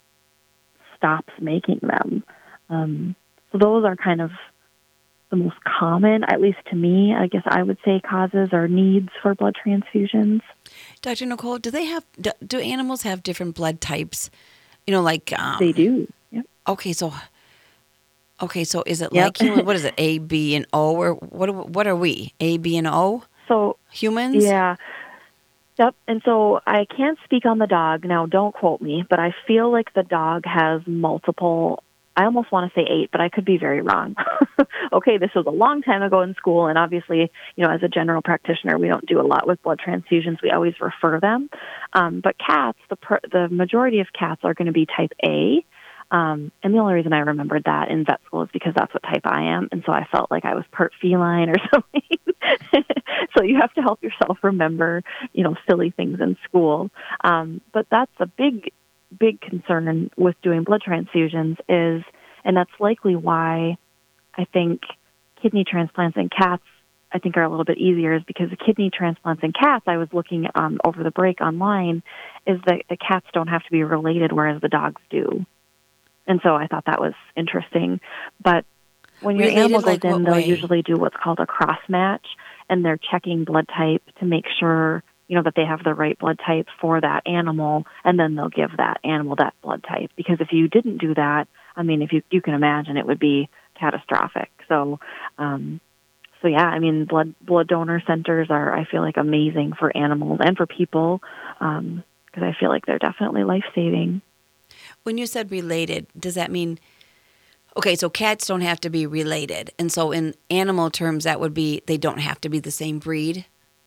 stops making them. Um, so those are kind of the most common, at least to me, I guess I would say, causes or needs for blood transfusions. Doctor Nicole, do they have, do, do animals have different blood types? You know, like... Um, they do. Yep. Okay, so... Okay, so is it Yep. like human? What is it? A, B, and O, or what? What are we? A, B, and O? So humans? Yeah. Yep. And so I can't speak on the dog now. Don't quote me, but I feel like the dog has multiple. I almost want to say eight, but I could be very wrong. Okay, this was a long time ago in school, and obviously, you know, as a general practitioner, we don't do a lot with blood transfusions. We always refer them. Um, but cats, the per, the majority of cats are going to be type A. Um, and the only reason I remembered that in vet school is because that's what type I am, and so I felt like I was part feline or something. So you have to help yourself remember, you know, silly things in school. Um, but that's a big, big concern with doing blood transfusions is, and that's likely why I think kidney transplants in cats, I think, are a little bit easier, is because the kidney transplants in cats, I was looking um, over the break online, is that the cats don't have to be related, whereas the dogs do. And so I thought that was interesting. But when your Related, animal goes like in, what they'll way? usually do what's called a cross match, and they're checking blood type to make sure, you know, that they have the right blood type for that animal, and then they'll give that animal that blood type. Because if you didn't do that, I mean, if you you can imagine, it would be catastrophic. So, um, so yeah, I mean, blood blood donor centers are, I feel like, amazing for animals and for people, um, because I feel like they're definitely life-saving. When you said related, does that mean, okay, so cats don't have to be related. And so in animal terms, that would be, they don't have to be the same breed?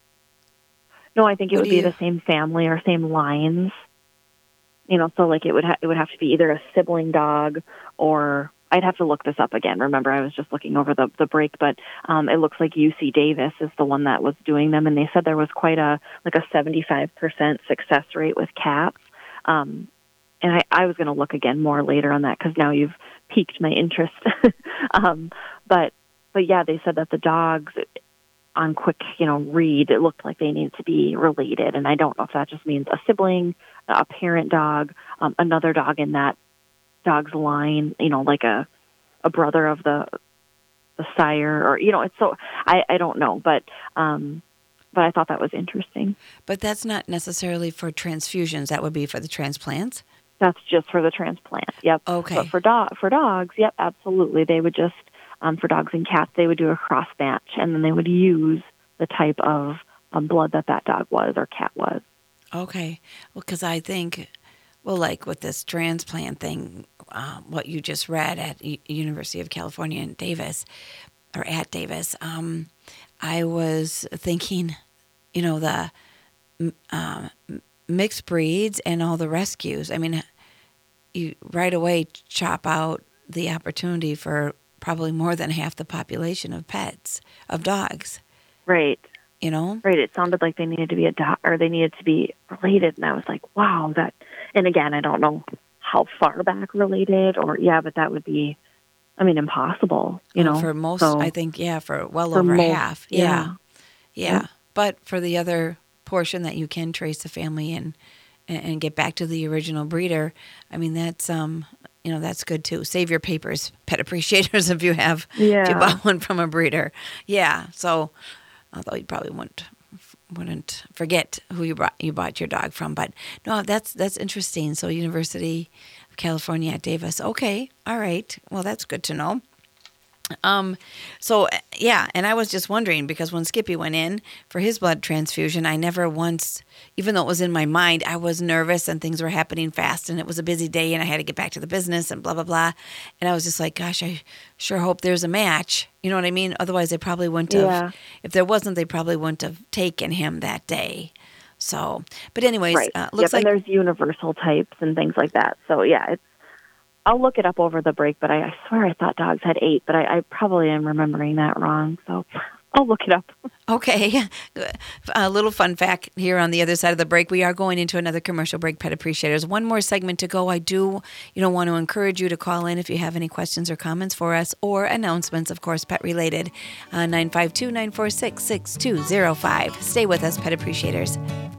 No, I think it What would do be you- the same family or same lines. You know, so like it would ha- it would have to be either a sibling dog, or I'd have to look this up again. Remember, I was just looking over the the break, but um, it looks like U C Davis is the one that was doing them, and they said there was quite a like a seventy-five percent success rate with cats. Um, and I, I was going to look again more later on that, because now you've piqued my interest. um, but but yeah, they said that the dogs, on quick, you know, read, it looked like they needed to be related. And I don't know if that just means a sibling, a parent dog, um, another dog in that dog's line, you know, like a, a brother of the, the sire, or, you know, it's so, I, I don't know, but, um, but I thought that was interesting. But that's not necessarily for transfusions. That would be for the transplants? That's just for the transplant. Yep. Okay. But for dog, for dogs, yep, absolutely. They would just, Um, for dogs and cats, they would do a cross match, and then they would use the type of um, blood that that dog was or cat was. Okay. Well, because I think, well, like with this transplant thing, um, what you just read at U- University of California in Davis, or at Davis, um, I was thinking, you know, the uh, mixed breeds and all the rescues. I mean, you right away chop out the opportunity for probably more than half the population of pets, of dogs. Right. You know? Right. It sounded like they needed to be a dog, or they needed to be related. And I was like, wow, that, and again, I don't know how far back related, or, yeah, but that would be, I mean, impossible, you Well, know? for most, So- I think, yeah, for well For over most, half. yeah. Yeah. Yeah. Yeah. But for the other portion that you can trace the family and, and and get back to the original breeder, I mean, that's, um, you know, that's good too. Save your papers, pet appreciators, if you have, Yeah. if you bought one from a breeder. Yeah. So, although you probably wouldn't wouldn't forget who you brought you bought your dog from, but no, that's that's interesting. So, University of California at Davis. Okay. All right. Well, that's good to know. Um, so yeah, and I was just wondering because when Skippy went in for his blood transfusion, I never once, even though it was in my mind, I was nervous and things were happening fast and it was a busy day and I had to get back to the business and blah, blah, blah. And I was just like, gosh, I sure hope there's a match. You know what I mean? Otherwise they probably wouldn't have, Yeah. if there wasn't, they probably wouldn't have taken him that day. So, but anyways, Right. uh, looks yep, like and there's universal types and things like that. So yeah, it's. I'll look it up over the break, but I, I swear I thought dogs had eight, but I, I probably am remembering that wrong. So I'll look it up. Okay. A little fun fact here on the other side of the break. We are going into another commercial break, Pet Appreciators. One more segment to go. I do, you know, want to encourage you to call in if you have any questions or comments for us or announcements, of course, pet related. Uh, nine five two, nine four six, six two zero five. Stay with us, Pet Appreciators.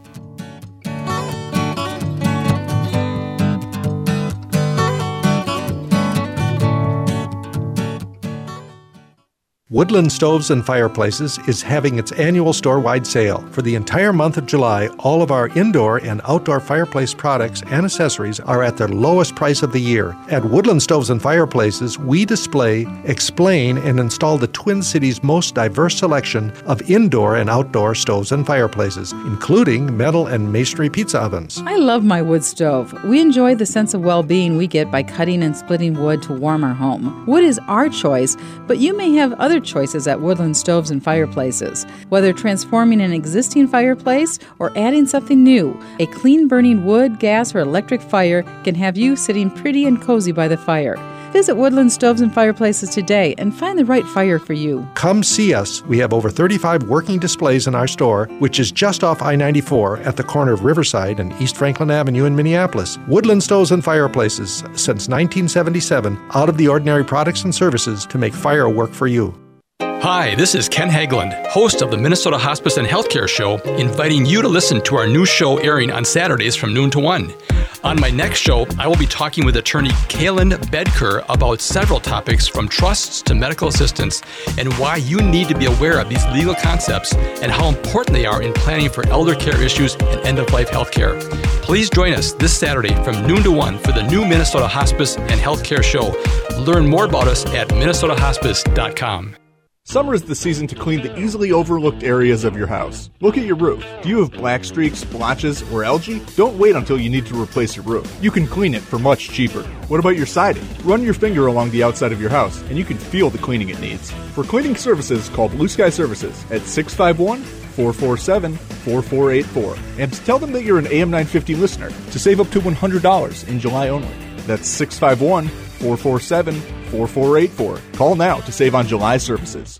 Woodland Stoves and Fireplaces is having its annual store-wide sale. For the entire month of July, all of our indoor and outdoor fireplace products and accessories are at their lowest price of the year. At Woodland Stoves and Fireplaces, we display, explain, and install the Twin Cities' most diverse selection of indoor and outdoor stoves and fireplaces, including metal and masonry pizza ovens. I love my wood stove. We enjoy the sense of well-being we get by cutting and splitting wood to warm our home. Wood is our choice, but you may have other choices at Woodland Stoves and Fireplaces. Whether transforming an existing fireplace or adding something new, a clean burning wood, gas, or electric fire can have you sitting pretty and cozy by the fire. Visit Woodland Stoves and Fireplaces today and find the right fire for you. Come see us. We have over thirty-five working displays in our store, which is just off I ninety-four at the corner of Riverside and East Franklin Avenue in Minneapolis. Woodland Stoves and Fireplaces, since nineteen seventy-seven, out of the ordinary products and services to make fire work for you. Hi, this is Ken Hageland, host of the Minnesota Hospice and Healthcare Show, inviting you to listen to our new show airing on Saturdays from noon to one. On my next show, I will be talking with attorney Kaylin Bedker about several topics from trusts to medical assistance and why you need to be aware of these legal concepts and how important they are in planning for elder care issues and end-of-life healthcare. Please join us this Saturday from noon to one for the new Minnesota Hospice and Healthcare Show. Learn more about us at minnesota hospice dot com. Summer is the season to clean the easily overlooked areas of your house. Look at your roof. Do you have black streaks, blotches, or algae? Don't wait until you need to replace your roof. You can clean it for much cheaper. What about your siding? Run your finger along the outside of your house, and you can feel the cleaning it needs. For cleaning services, call Blue Sky Services at six five one, four four seven, four four eight four. And tell them that you're an A M nine fifty listener to save up to one hundred dollars in July only. That's six five one, four four seven, four four eight four. Call now to save on July services.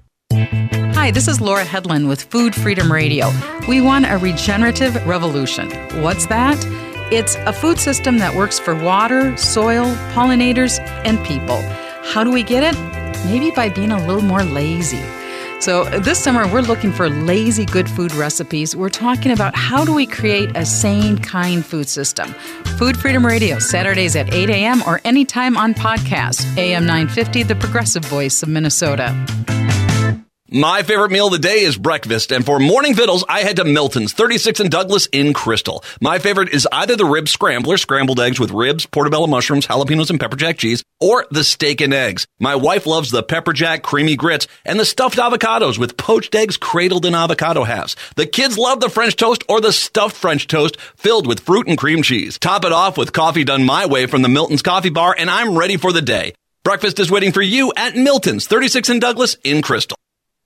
Hi, this is Laura Hedlund with Food Freedom Radio. We want a regenerative revolution. What's that? It's a food system that works for water, soil, pollinators, and people. How do we get it? Maybe by being a little more lazy. So this summer, we're looking for lazy good food recipes. We're talking about how do we create a sane, kind food system. Food Freedom Radio, Saturdays at eight a.m. or anytime on podcast. A M nine fifty, the progressive voice of Minnesota. My favorite meal of the day is breakfast, and for morning vittles, I head to Milton's, thirty-six and Douglas in Crystal. My favorite is either the rib scrambler, scrambled eggs with ribs, portobello mushrooms, jalapenos, and pepper jack cheese, or the steak and eggs. My wife loves the pepper jack creamy grits and the stuffed avocados with poached eggs cradled in avocado halves. The kids love the French toast or the stuffed French toast filled with fruit and cream cheese. Top it off with coffee done my way from the Milton's Coffee Bar, and I'm ready for the day. Breakfast is waiting for you at Milton's, thirty-six and Douglas in Crystal.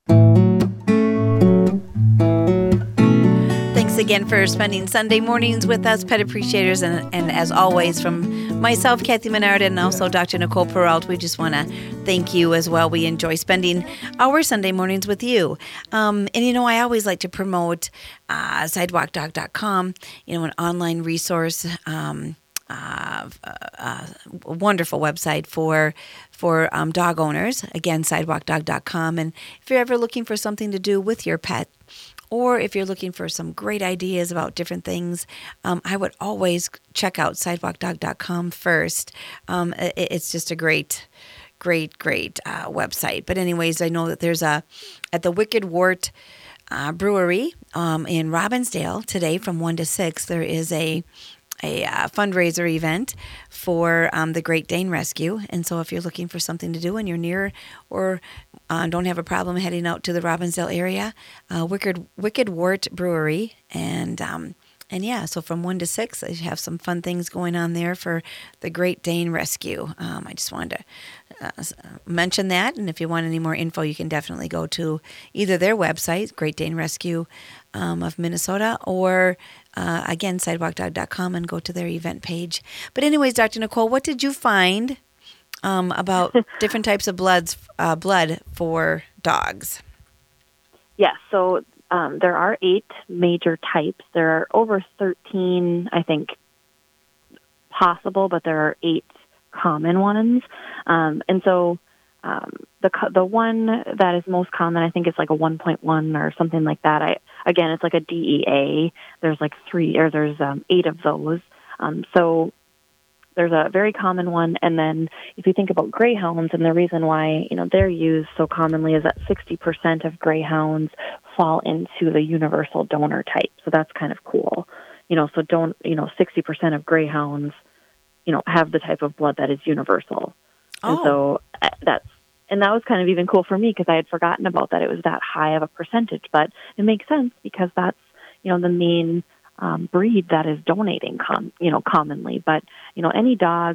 Thanks again for spending Sunday mornings with us, Pet Appreciators. And, and as always, from myself, Kathy Menard, and also Doctor Nicole Peralt, we just want to thank you as well. We enjoy spending our Sunday mornings with you. Um, and, you know, I always like to promote uh, sidewalk dog dot com, you know, an online resource, um, uh, uh, a wonderful website for for um, dog owners. Again, sidewalk dog dot com. And if you're ever looking for something to do with your pet, or if you're looking for some great ideas about different things, um, I would always check out sidewalk dog dot com first. Um, it, it's just a great, great, great uh, website. But anyways, I know that there's a, at the Wicked Wart uh, Brewery um, in Robbinsdale today from one to six, there is a a uh, fundraiser event for um, the Great Dane Rescue. And so if you're looking for something to do and you're near or uh, don't have a problem heading out to the Robbinsdale area, uh, Wicked, Wicked Wart Brewery. And um, and yeah, so from one to six, I have some fun things going on there for the Great Dane Rescue. Um, I just wanted to uh, mention that. And if you want any more info, you can definitely go to either their website, Great Dane Rescue um, of Minnesota, or Uh, again, sidewalk dog dot com, and go to their event page. But anyways, Doctor Nicole, what did you find um, about different types of bloods, uh, blood for dogs? Yeah, so um, there are eight major types. There are over thirteen, I think, possible, but there are eight common ones. Um, and so um, the the one that is most common, I think, is like a one point one or something like that. I Again, it's like a D E A. There's like three, or there's um, eight of those. Um, so there's a very common one. And then if you think about greyhounds, and the reason why, you know, they're used so commonly is that sixty percent of greyhounds fall into the universal donor type. So that's kind of cool. You know, so don't, you know, sixty percent of greyhounds, you know, have the type of blood that is universal. Oh. And so uh, that's, And that was kind of even cool for me because I had forgotten about that. It was that high of a percentage, but it makes sense because that's, you know, the main um, breed that is donating, com- you know, commonly. But, you know, any dog,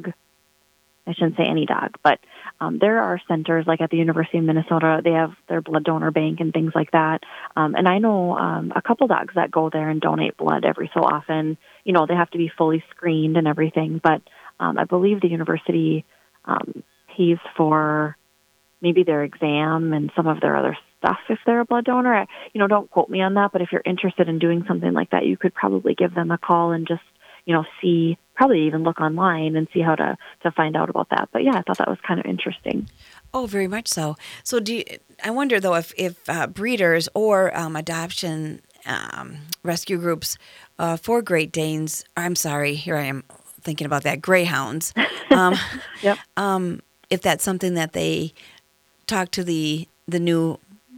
I shouldn't say any dog, but um, there are centers like at the University of Minnesota. They have their blood donor bank and things like that. Um, and I know um, a couple dogs that go there and donate blood every so often. You know, they have to be fully screened and everything. But um, I believe the university um, pays for maybe their exam and some of their other stuff if they're a blood donor. I, you know, don't quote me on that, but if you're interested in doing something like that, you could probably give them a call and just, you know, see, probably even look online and see how to, to find out about that. But yeah, I thought that was kind of interesting. Oh, very much so. So do you, I wonder, though, if, if uh, breeders or um, adoption um, rescue groups uh, for Great Danes, I'm sorry, here I am thinking about that, greyhounds, um, yep. um, if that's something that they talk to the the new,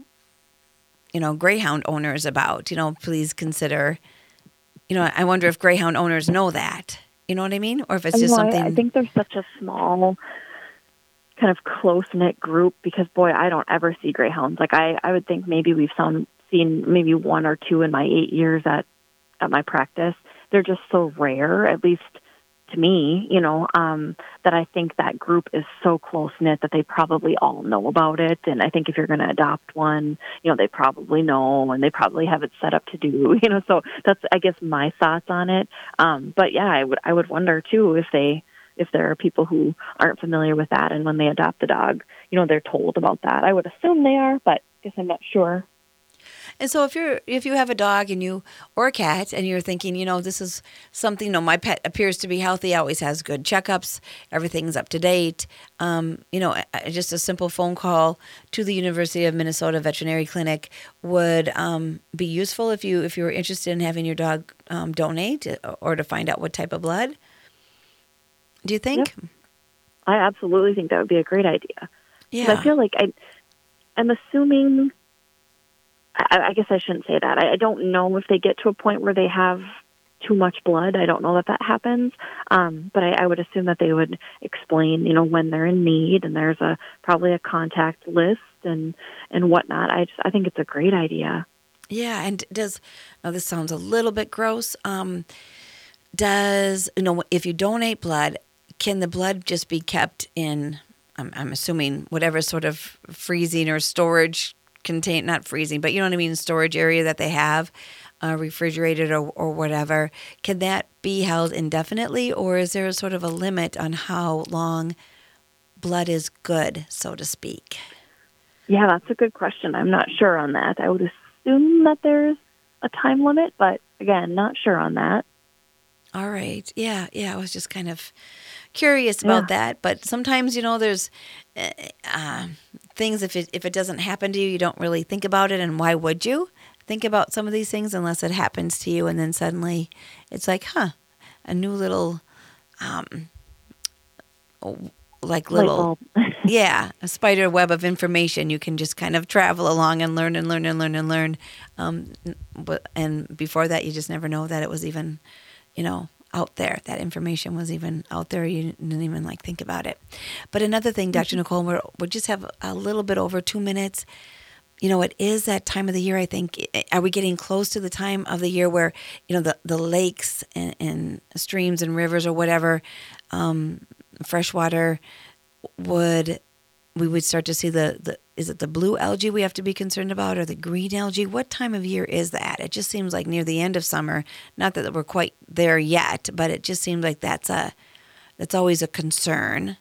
you know, greyhound owners about, you know, please consider, you know, I wonder if greyhound owners know that, you know what I mean? Or if it's just you know, something. I, I think there's such a small kind of close-knit group because, boy, I don't ever see greyhounds. Like, I, I would think maybe we've some, seen maybe one or two in my eight years at, at my practice. They're just so rare, at least to me, you know, um, that I think that group is so close-knit that they probably all know about it. And I think if you're going to adopt one, you know, they probably know and they probably have it set up to do, you know, so that's, I guess, my thoughts on it. Um, but yeah, I would, I would wonder too, if they, if there are people who aren't familiar with that. And when they adopt the dog, you know, they're told about that. I would assume they are, but I guess I'm not sure. And so if you're if you have a dog and you or a cat and you're thinking, you know, this is something, you know, my pet appears to be healthy, always has good checkups, everything's up to date, um, you know, just a simple phone call to the University of Minnesota Veterinary Clinic would um, be useful if you if you were interested in having your dog um, donate or to find out what type of blood. Do you think? Yeah. I absolutely think that would be a great idea. Yeah. I feel like I, I'm assuming... I, I guess I shouldn't say that. I, I don't know if they get to a point where they have too much blood. I don't know that that happens. Um, but I, I would assume that they would explain, you know, when they're in need, and there's a probably a contact list and, and whatnot. I just I think it's a great idea. Yeah, and does now this sounds a little bit gross. Um, does you know if you donate blood, can the blood just be kept in? I'm, I'm assuming whatever sort of freezing or storage. Contain not freezing, but you know what I mean, storage area that they have, uh, refrigerated or, or whatever. Can that be held indefinitely, or is there a sort of a limit on how long blood is good, so to speak? Yeah, that's a good question. I'm not sure on that. I would assume that there's a time limit, but again, not sure on that. All right. Yeah, yeah. I was just kind of curious about yeah. that, but sometimes, you know, there's uh, things, if it if it doesn't happen to you, you don't really think about it, and why would you? think about some of these things unless it happens to you, and then suddenly it's like, huh, a new little, um, like little, yeah, a spider web of information. You can just kind of travel along and learn and learn and learn and learn. Um, but and before that, you just never know that it was even, you know, out there. That information was even out there. You didn't even like think about it. But another thing, Doctor Nicole, we're, we just have a little bit over two minutes. You know, it is that time of the year, I think. Are we getting close to the time of the year where, you know, the, the lakes and, and streams and rivers or whatever, um, freshwater would, we would start to see the, the, is it the blue algae we have to be concerned about or the green algae? What time of year is that? It just seems like near the end of summer. Not that we're quite there yet, but it just seems like that's a, that's always a concern.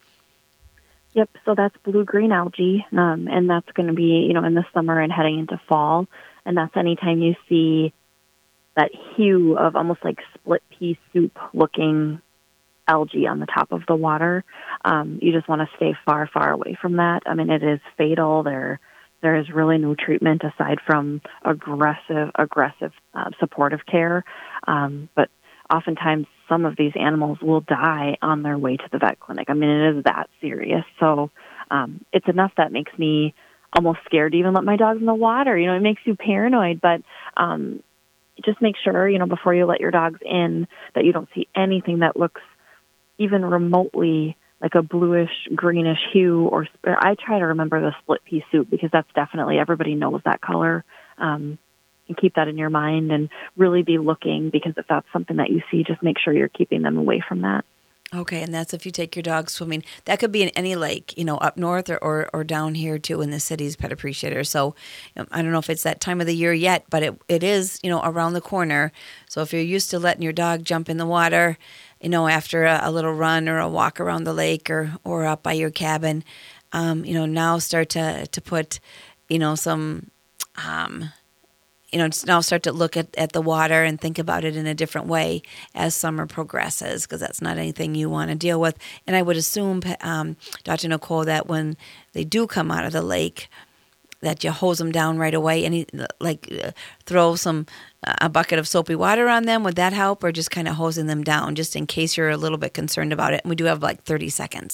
Yep, so that's blue-green algae, um, and that's going to be, you know, in the summer and heading into fall, and that's anytime you see that hue of almost like split pea soup-looking algae on the top of the water. Um, you just want to stay far, far away from that. I mean, it is fatal. There, there is really no treatment aside from aggressive, aggressive uh, supportive care, um, but oftentimes some of these animals will die on their way to the vet clinic. I mean, it is that serious. So um, it's enough that makes me almost scared to even let my dogs in the water. You know, it makes you paranoid, but um, just make sure, you know, before you let your dogs in that you don't see anything that looks even remotely like a bluish, greenish hue. Or I try to remember the split pea soup because that's definitely, everybody knows that color. Um, and keep that in your mind and really be looking, because if that's something that you see, just make sure you're keeping them away from that. Okay, and that's if you take your dog swimming. That could be in any lake, you know, up north or, or, or down here too in the city's Pet Appreciator. So um, I don't know if it's that time of the year yet, but it it is, you know, around the corner. So if you're used to letting your dog jump in the water, you know, after a, a little run or a walk around the lake or, or up by your cabin, um, you know, now start to, to put, you know, some... Um, you know, now start to look at, at the water and think about it in a different way as summer progresses, because that's not anything you want to deal with. And I would assume, um, Doctor Nicole, that when they do come out of the lake, that you hose them down right away and like uh, throw some uh, a bucket of soapy water on them. Would that help, or just kind of hosing them down just in case you're a little bit concerned about it? And we do have like thirty seconds.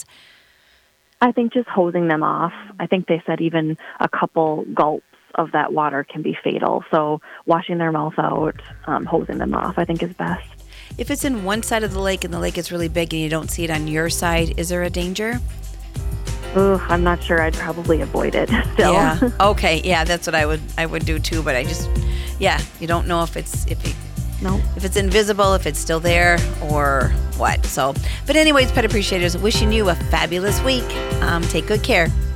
I think just hosing them off. I think they said even a couple gulps of that water can be fatal. So washing their mouth out, um, hosing them off, I think is best. If it's in one side of the lake and the lake is really big and you don't see it on your side, is there a danger? Ooh, I'm not sure. I'd probably avoid it still. Yeah. Okay. Yeah, that's what I would I would do too. But I just, yeah, you don't know if it's if it, no if it's invisible, if it's still there, or what. So, but anyways, Pet Appreciators, wishing you a fabulous week. Um, take good care.